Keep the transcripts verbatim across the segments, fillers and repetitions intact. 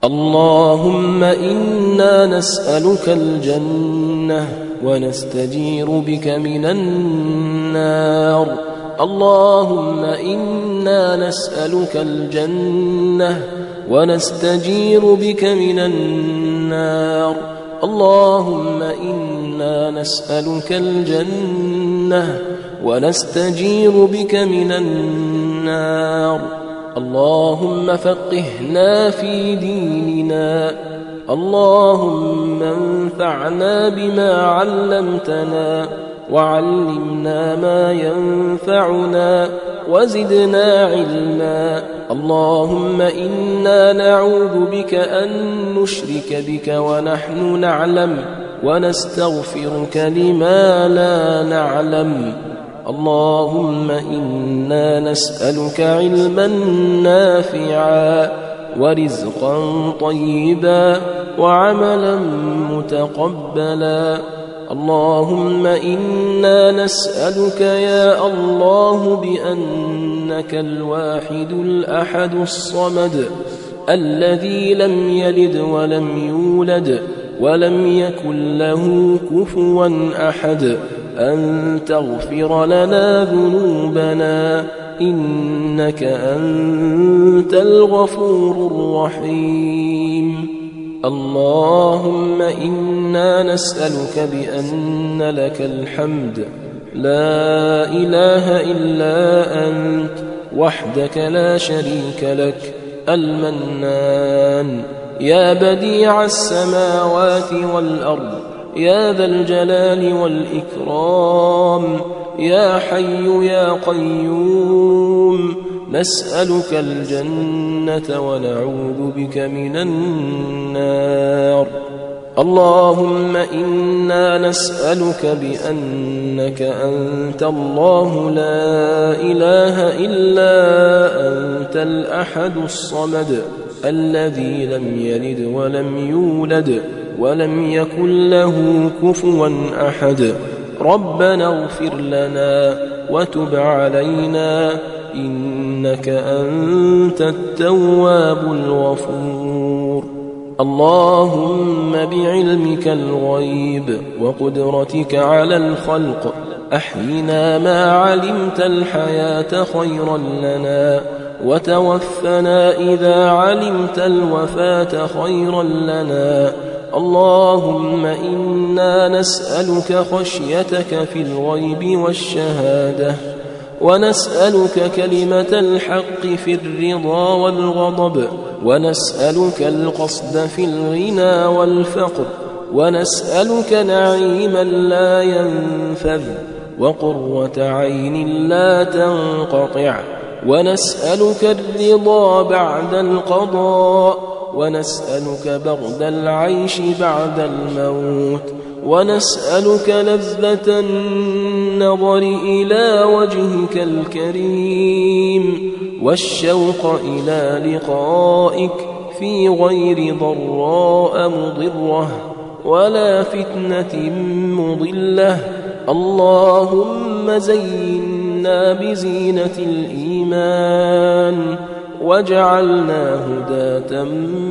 اللهم إنا نسألك الجنة ونستجير بك من النار. اللهم إنا نسألك الجنة ونستجير بك من النار. اللهم إنا نسألك الجنة ونستجير بك من النار. اللهم فقهنا في ديننا. اللهم انفعنا بما علمتنا وعلمنا ما ينفعنا وزدنا علما. اللهم إنا نعوذ بك أن نشرك بك ونحن نعلم ونستغفرك لما لا نعلم. اللهم إنا نسألك علما نافعا ورزقا طيبا وعملا متقبلا. اللهم إنا نسألك يا الله بأنك الواحد الأحد الصمد الذي لم يلد ولم يولد ولم يكن له كفوا أحد أن تغفر لنا ذنوبنا إنك أنت الغفور الرحيم. اللهم إنا نسألك بأن لك الحمد لا إله إلا أنت وحدك لا شريك لك المنان يا بديع السماوات والأرض يا ذا الجلال والإكرام يا حي يا قيوم. نسألك الجنة ونعوذ بك من النار. اللهم إنا نسألك بأنك أنت الله لا إله إلا أنت الأحد الصمد الذي لم يلد ولم يولد ولم يكن له كفوا أحد. ربنا اغفر لنا وتب علينا إنك أنت التواب الغفور. اللهم بعلمك الغيب وقدرتك على الخلق أحينا ما علمت الحياة خيرا لنا وتوفنا إذا علمت الوفاة خيرا لنا. اللهم إنا نسألك خشيتك في الغيب والشهادة ونسألك كلمة الحق في الرضا والغضب ونسألك القصد في الغنى والفقر ونسألك نعيما لا ينفذ وقرة عين لا تنقطع ونسألك الرضا بعد القضاء ونسألك برد العيش بعد الموت ونسألك لذة النظر إلى وجهك الكريم والشوق إلى لقائك في غير ضراء مضرة ولا فتنة مضلة. اللهم زينا بزينة الإيمان واجعلنا هداة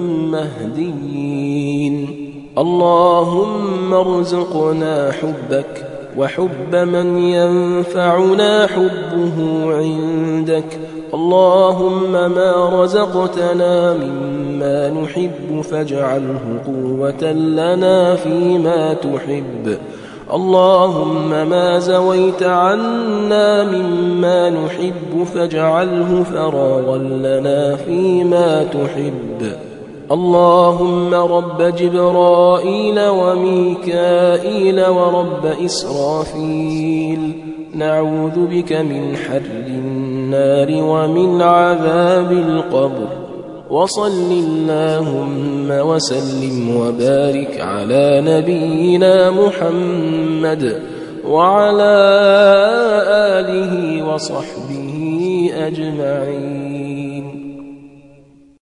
مهديين. اللهم ارزقنا حبك وحب من ينفعنا حبه عندك. اللهم ما رزقتنا مما نحب فاجعله قوة لنا فيما تحب. اللهم ما زويت عنا مما نحب فاجعله فراغا لنا فيما تحب. اللهم رب جبرائيل وميكائيل ورب إسرافيل نعوذ بك من حر النار ومن عذاب القبر. وصل اللهم وسلم وبارك على نبينا محمد وعلى آله وصحبه أجمعين.